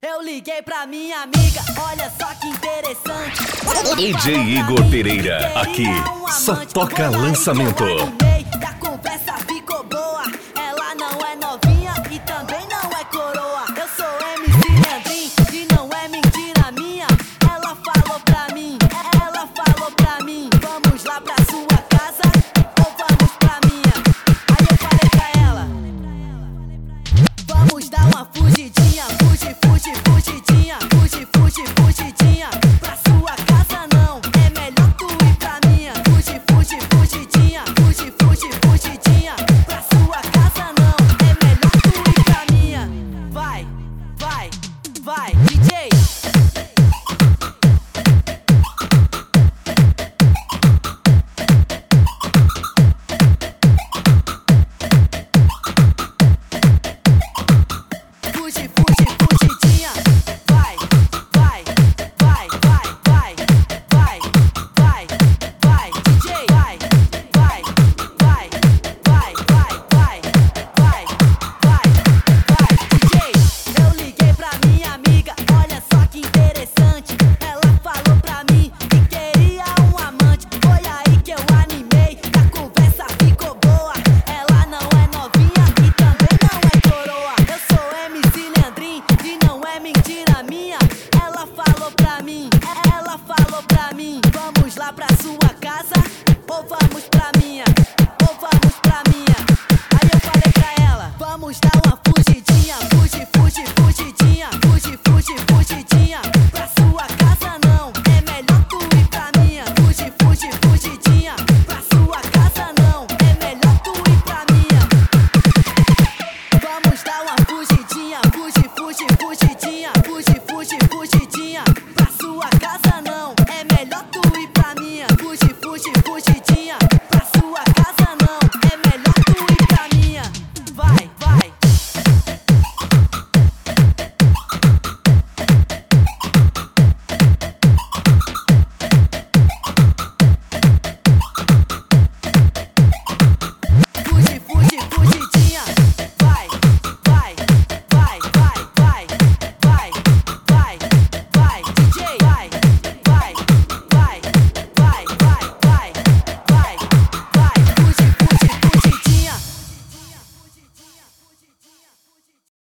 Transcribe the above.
Eu liguei pra minha amiga, olha só que interessante. DJ Igor Pereira, aqui só toca lançamento. A conversa ficou boa, ela não é novinha e também não é coroa. Eu sou MC Leandrinho e não é mentira minha. Ela falou pra mim, vamos lá pra sua casa ou vamos pra minha? Aí eu falei pra ela, vamos dar uma fugidinha, fugidinha. Pra sua casa não, é melhor tu ir pra minha. Fugidinha. Pra sua casa não, é melhor tu ir pra minha. Vai, DJ. Fugidinha. Vai, DJ. Vai, DJ. Eu liguei pra minha amiga, olha só que interessante. Ela falou pra mim que queria um amante. Foi aí que eu animei, a conversa ficou boa. Ela não é novinha e também não é coroa. Eu sou MC Leandrinho e não é mentira minha. Ela falou pra mim, vamos lá pra sua casa ou vamos pra minha? Aí eu falei pra ela, vamos dar uma fugidinha, fugidinha. Pra sua casa não, é melhor tu ir pra minha. Fugidinha. Pra sua casa não, é melhor tu ir pra minha. Vamos dar uma fugidinha, fugidinha.